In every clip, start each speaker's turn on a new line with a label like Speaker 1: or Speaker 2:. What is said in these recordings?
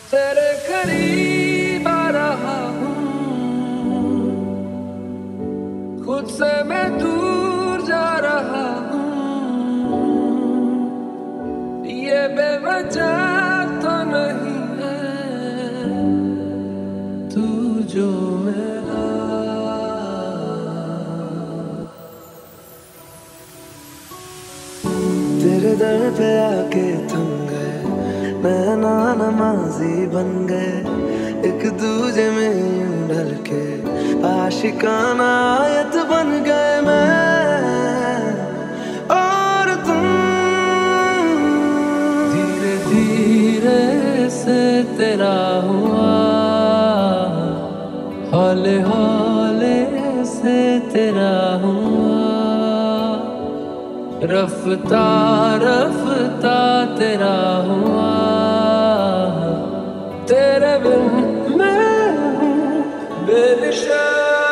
Speaker 1: तेरे करीब आ रहा हूँ, खुद से मैं दूर जा रहा हूँ। ये बेवजह तो नहीं है तू जो मेरा।
Speaker 2: तेरे दर पे आके थम गए, नैना नमाजी बन गए, एक दूजे में यूं ढल के आशिकाना आयत बन गए मैं और तुम।
Speaker 1: धीरे धीरे से तेरा हुआ, हौले हौले से तेरा हुआ, रफ्ता रफ्ता तेरा हुआ। तेरे बिन मैं हूँ बेनिशा।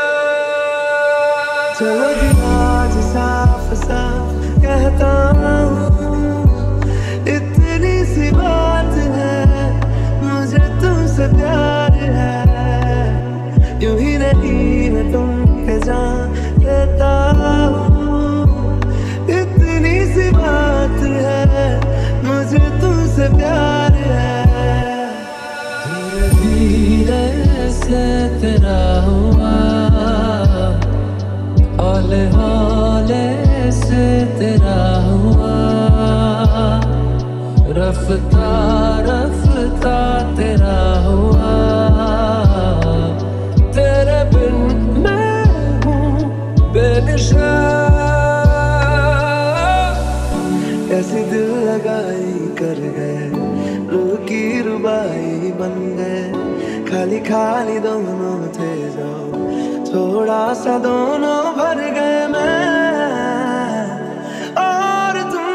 Speaker 2: चलो जी आज साफ साफ कहता हूँ, इतनी सी बात है, मुझे तुमसे प्यार है। यूं ही नहीं मैं तुम पे जान लेता हूँ, इतनी सी बात है, मुझे तुमसे प्यार है।
Speaker 1: धीरे धीरे से तेरा हुआ, हौले हौले से तेरा हुआ, रफ्ता रफ्ता तेरा हुआ। तेरे बिन मैं हूँ बेनिशा।
Speaker 2: कैसी दिल लगाई कर गए, रूह की रुबाई बन गए, खाली खाली दोनों थे जो थोड़ा सा दोनों भर गए मैं और तुम।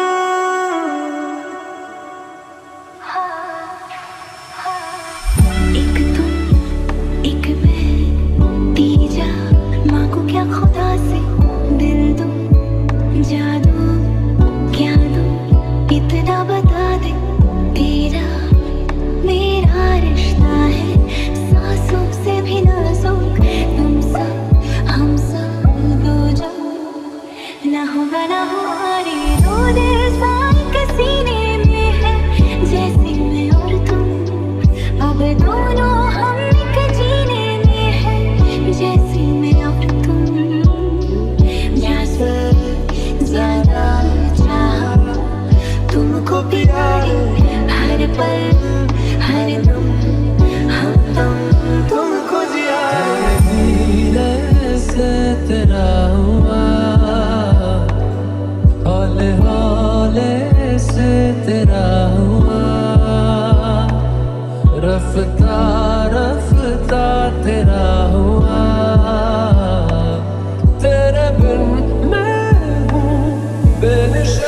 Speaker 3: एक तुम एक मैं, तीजा मांगू क्या खुदा से, दिल दो जादू क्या दो, इतना बता दे। तेरा मेरा रिश्ता है, सांसों से भी नाजुक, तुम सब हम सब दो जो ना होगा ना हुआ रे। दो दिल साए के सीने में है, जैसे मैं और तुम, अब दोनों हम एक जीने में है, जैसे मैं और तुम। जैसे ज्यादा चाहा तुमको प्यारे, हर पल हर दम हम तुम तुमको जिया।
Speaker 1: धीरे से तेरा हुआ, हौले हौले से तेरा हुआ, रफ्ता रफ्ता तेरा हुआ। तेरे बिन मैं हूँ बेनिशा।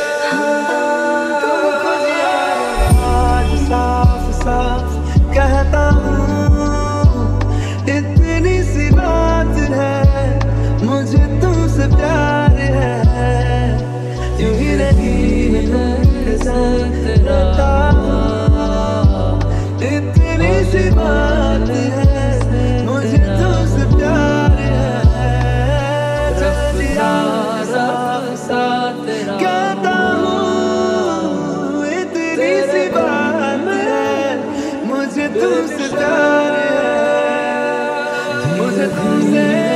Speaker 2: आज साफ साफ कहता हूँ, इतनी सी बात है, मुझे तुमसे प्यार है। यूं ही नहीं मैं रहता हूँ, इतनी सी बात है, मुझे तुमसे प्यार है।
Speaker 1: रफ्ता रफ्ता तेरा
Speaker 2: कहता हूँ, इतनी सी बात है, मुझे तुमसे प्यार है, मुझे तुमसे